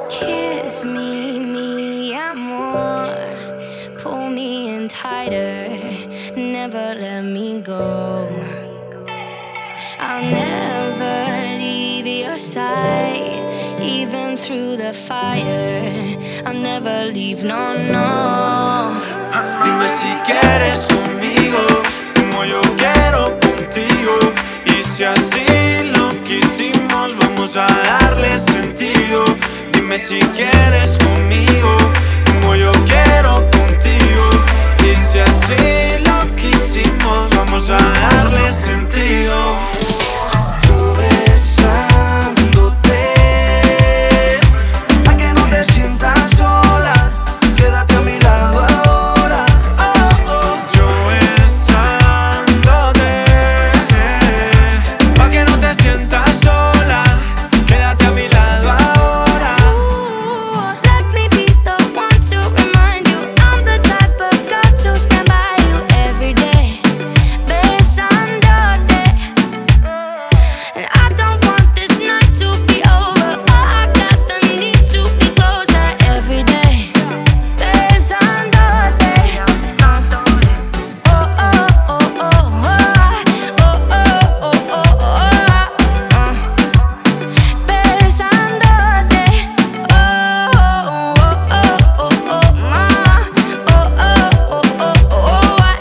Kiss me, mi amor. Pull me in tighter, never let me go. I'll never leave your side, even through the fire. I'll never leave, no, no. Dime si quieres conmigo, como yo quiero contigo. Y si así lo quisimos, vamos a darle sentido. Dime si quieres conmigo, como yo quiero contigo. Y si así lo quisimos, vamos a darle sentido. Tú besándote, pa' que no te sientas sola, quédate a mi lado ahora. Yo besándote, pa' que no te sientas sola, quédate a mi lado ahora. Let me be the one to remind you I'm the type of girl to stand by you every day. Besándote, and I don't want this night to be over. Oh, I got the need to be closer every day. Besándote, oh, oh, oh, oh, oh, oh, oh, oh, oh, oh. Besándote, oh, oh, oh, oh, oh, oh, oh, oh, oh,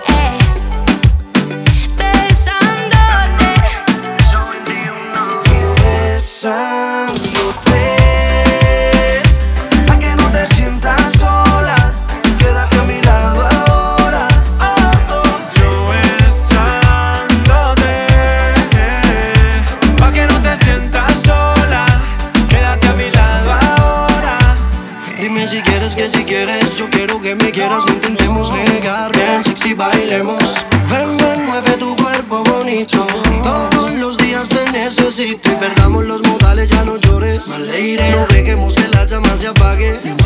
Besándote, pa' que no te sientas sola, quédate a mi lado ahora. Yo besándote, pa' que no te sientas sola, quédate a mi lado ahora. Dime si quieres, que si quieres, yo quiero que me quieras. No intentemos negar, bien sexy bailemos. Ven, ven, mueve tu cuerpo bonito. Todos los días te necesito. Y perdamos los modales, ya no llores. No dejemos que la llama se apague.